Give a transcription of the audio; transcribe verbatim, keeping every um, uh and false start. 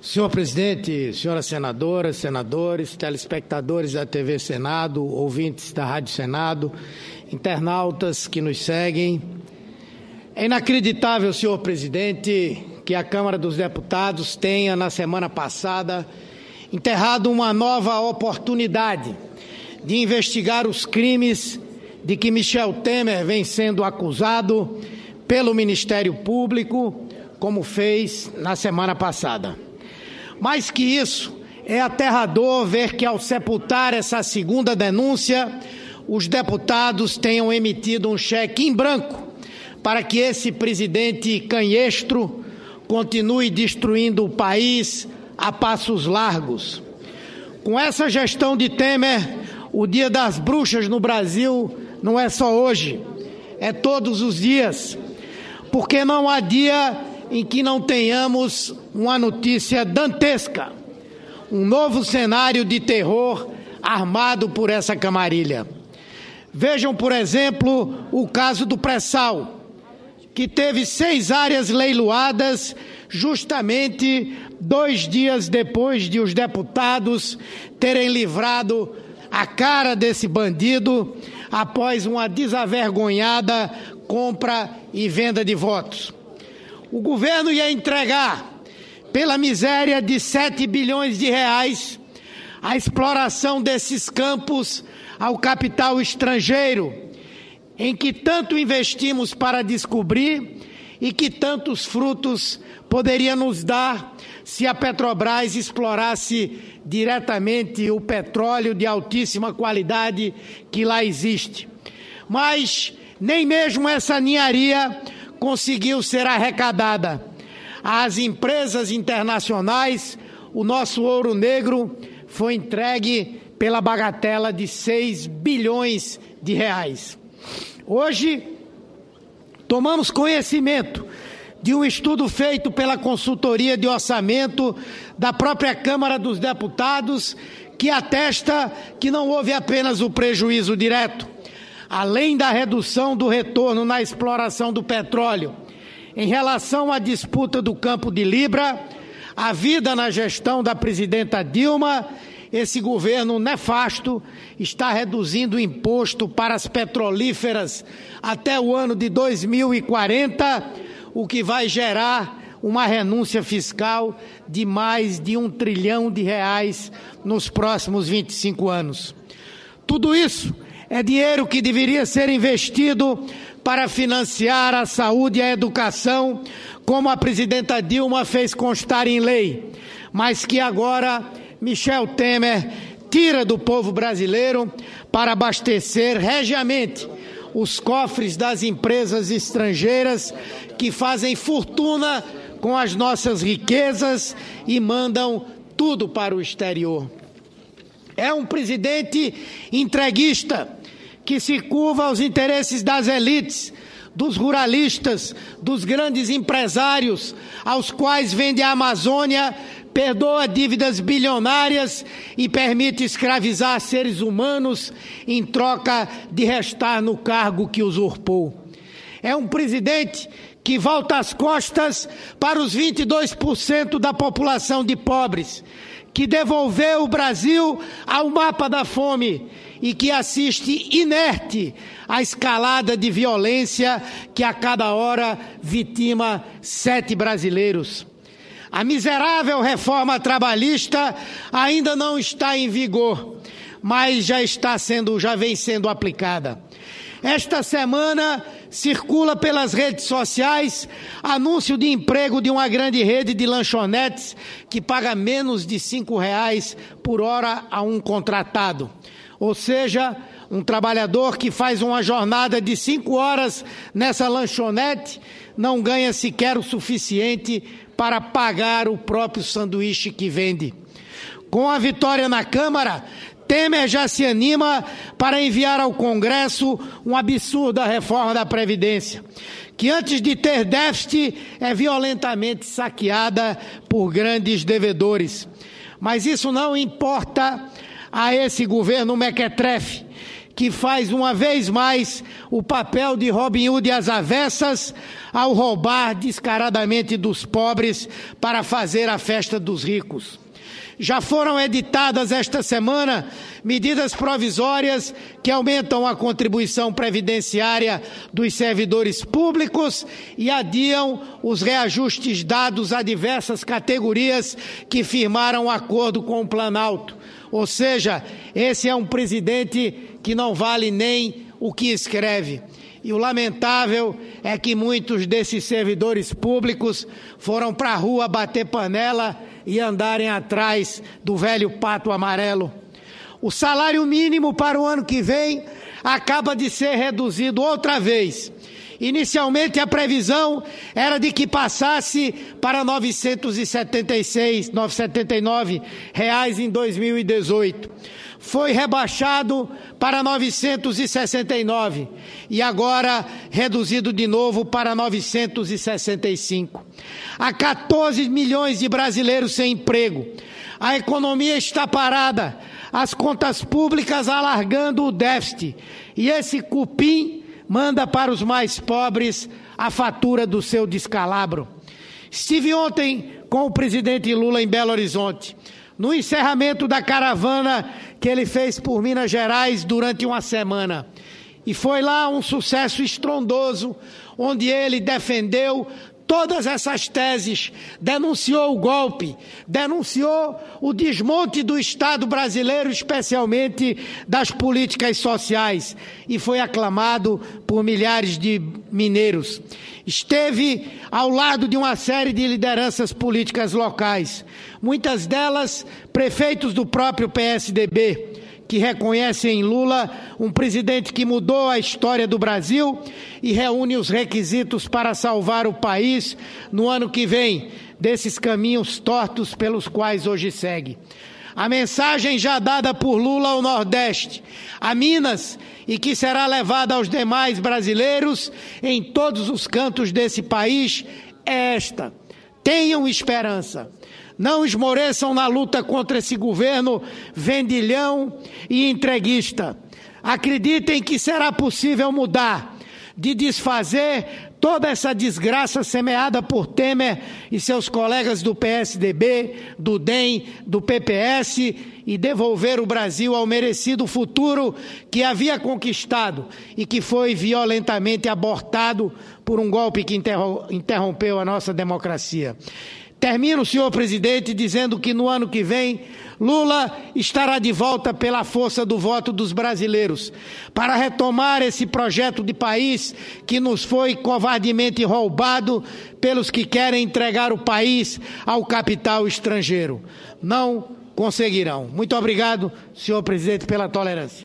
Senhor presidente, senhoras senadoras, senadores, telespectadores da T V Senado, ouvintes da Rádio Senado, internautas que nos seguem, é inacreditável, senhor presidente, que a Câmara dos Deputados tenha, na semana passada, enterrado uma nova oportunidade de investigar os crimes de que Michel Temer vem sendo acusado pelo Ministério Público, como fez na semana passada. Mais que isso, é aterrador ver que, ao sepultar essa segunda denúncia, os deputados tenham emitido um cheque em branco para que esse presidente canhestro continue destruindo o país a passos largos. Com essa gestão de Temer, o Dia das Bruxas no Brasil não é só hoje, é todos os dias, porque não há dia em que não tenhamos uma notícia dantesca, um novo cenário de terror armado por essa camarilha. Vejam, por exemplo, o caso do pré-sal, que teve seis áreas leiloadas justamente dois dias depois de os deputados terem livrado a cara desse bandido após uma desavergonhada compra e venda de votos. O governo ia entregar, pela miséria de sete bilhões de reais, a exploração desses campos ao capital estrangeiro, em que tanto investimos para descobrir e que tantos frutos poderia nos dar se a Petrobras explorasse diretamente o petróleo de altíssima qualidade que lá existe. Mas nem mesmo essa ninharia conseguiu ser arrecadada. Às empresas internacionais, o nosso ouro negro foi entregue pela bagatela de seis bilhões de reais. Hoje, tomamos conhecimento de um estudo feito pela consultoria de orçamento da própria Câmara dos Deputados, que atesta que não houve apenas o prejuízo direto. Além da redução do retorno na exploração do petróleo, em relação à disputa do campo de Libra, a vida na gestão da presidenta Dilma, esse governo nefasto está reduzindo o imposto para as petrolíferas até o ano de dois mil e quarenta, o que vai gerar uma renúncia fiscal de mais de um trilhão de reais nos próximos vinte e cinco anos. Tudo isso é dinheiro que deveria ser investido para financiar a saúde e a educação, como a presidenta Dilma fez constar em lei, mas que agora Michel Temer tira do povo brasileiro para abastecer regiamente os cofres das empresas estrangeiras que fazem fortuna com as nossas riquezas e mandam tudo para o exterior. É um presidente entreguista que se curva aos interesses das elites, dos ruralistas, dos grandes empresários, aos quais vende a Amazônia, perdoa dívidas bilionárias e permite escravizar seres humanos em troca de restar no cargo que usurpou. É um presidente que volta as costas para os vinte e dois por cento da população de pobres, que devolveu o Brasil ao mapa da fome e que assiste inerte à escalada de violência que a cada hora vitima sete brasileiros. A miserável reforma trabalhista ainda não está em vigor, mas já está sendo, já vem sendo aplicada. Esta semana circula pelas redes sociais anúncio de emprego de uma grande rede de lanchonetes que paga menos de cinco reais por hora a um contratado. Ou seja, um trabalhador que faz uma jornada de cinco horas nessa lanchonete não ganha sequer o suficiente para pagar o próprio sanduíche que vende. Com a vitória na Câmara, Temer já se anima para enviar ao Congresso uma absurda reforma da Previdência, que antes de ter déficit é violentamente saqueada por grandes devedores. Mas isso não importa a esse governo mequetrefe, que faz uma vez mais o papel de Robin Hood às avessas, ao roubar descaradamente dos pobres para fazer a festa dos ricos. Já foram editadas esta semana medidas provisórias que aumentam a contribuição previdenciária dos servidores públicos e adiam os reajustes dados a diversas categorias que firmaram um acordo com o Planalto. Ou seja, esse é um presidente que não vale nem o que escreve. E o lamentável é que muitos desses servidores públicos foram para a rua bater panela e andarem atrás do velho pato amarelo. O salário mínimo para o ano que vem acaba de ser reduzido outra vez. Inicialmente a previsão era de que passasse para novecentos e setenta e seis, novecentos e setenta e nove reais em dois mil e dezoito. Foi rebaixado para novecentos e sessenta e nove e agora reduzido de novo para novecentos e sessenta e cinco. Há quatorze milhões de brasileiros sem emprego. A economia está parada, as contas públicas alargando o déficit e esse cupim manda para os mais pobres a fatura do seu descalabro. Estive ontem com o presidente Lula em Belo Horizonte, no encerramento da caravana que ele fez por Minas Gerais durante uma semana. E foi lá um sucesso estrondoso, onde ele defendeu todas essas teses, denunciou o golpe, denunciou o desmonte do Estado brasileiro, especialmente das políticas sociais, e foi aclamado por milhares de mineiros. Esteve ao lado de uma série de lideranças políticas locais, muitas delas prefeitos do próprio P S D B, que reconhecem em Lula um presidente que mudou a história do Brasil e reúne os requisitos para salvar o país no ano que vem, desses caminhos tortos pelos quais hoje segue. A mensagem já dada por Lula ao Nordeste, a Minas, e que será levada aos demais brasileiros em todos os cantos desse país, é esta: tenham esperança. Não esmoreçam na luta contra esse governo vendilhão e entreguista. Acreditem que será possível mudar, de desfazer toda essa desgraça semeada por Temer e seus colegas do P S D B, do D E M, do P P S e devolver o Brasil ao merecido futuro que havia conquistado e que foi violentamente abortado por um golpe que interrompeu a nossa democracia. Termino, senhor presidente, dizendo que no ano que vem Lula estará de volta pela força do voto dos brasileiros para retomar esse projeto de país que nos foi covardemente roubado pelos que querem entregar o país ao capital estrangeiro. Não conseguirão. Muito obrigado, senhor presidente, pela tolerância.